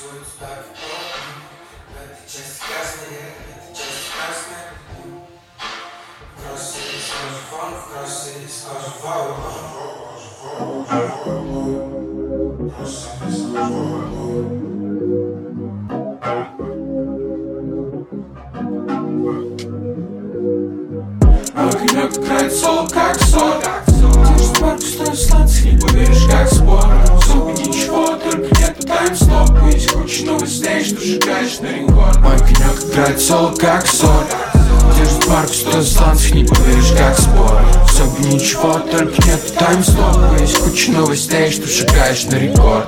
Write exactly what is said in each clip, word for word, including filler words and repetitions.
танцуют так. Это часть красная, это часть красная. Кроссы из кожи вон, кроссы из кожи вон. Кроссы из кожи вон. Мой конек играет соло, как соль. Держит марку, стоит сладкий, не поверишь, как спор. Зубы ничего, только нету таймстопа. Есть куча новостей, что шагаешь на рекорд. Мой конек играет соло, как соль. Держит марку, стоит сладкий, не поверишь, как спор. Зубы ничего, только нету таймстопа. Есть куча новостей, что шагаешь на рекорд.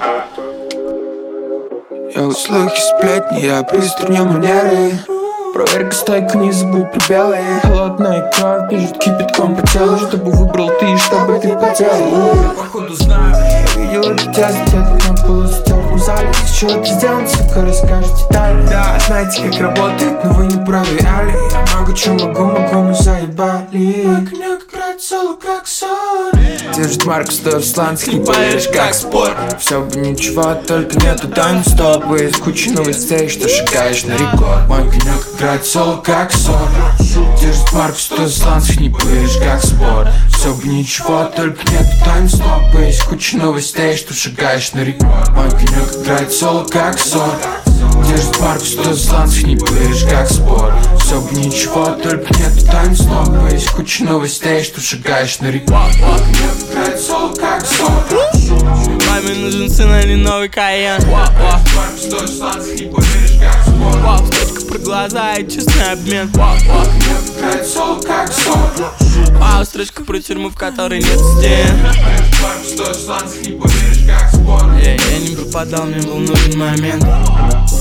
Я слухи, сплетни, я приструню манеры. Проверка стойку, не забудь про белые. Холодная кровь бежит кипятком по телу. Чтобы выбрал ты, чтобы ты потел. Походу знаю, я видел дитя за деток на полустертом зале. Из чего ты сделан, сука, расскажешь детали. Да, знаете, как работает, но вы не проверяли. Я много чего могу, могу, мы заебали. Мой конек играет соло, как соль. Держит марку, стоит сланцкий, не поверишь, как спор. Все бы ничего, только нету таймстопа. Есть куча новостей, что шагаешь на рекорд. Мой конек играет соло, как соль. Держит марку, стоит сланцкий, не поверишь, как спор. Все бы ничего, только нету таймстопа. Есть куча новостей, что шагаешь на рекорд. Мой конек играет соло, как соль. Держит марку, стоит сланцкий, не поверишь, как спор. Все бы ничего, только нету таймстопа. Есть куча новостей, что шагаешь на рекорд. Мой конек играет соло, как соль. Маме нужен сын или новый Кайен. Марку, стоит сланцкий, не поверишь, как спор. Строчка про глаза и честный обмен. Мой конек играет соло, как соль. Вау, строчка про тюрьму, в которой нет стен. Марку, стоит сланцкий, не поверишь, как спор. Я, я не пропадал, мне был нужен момент.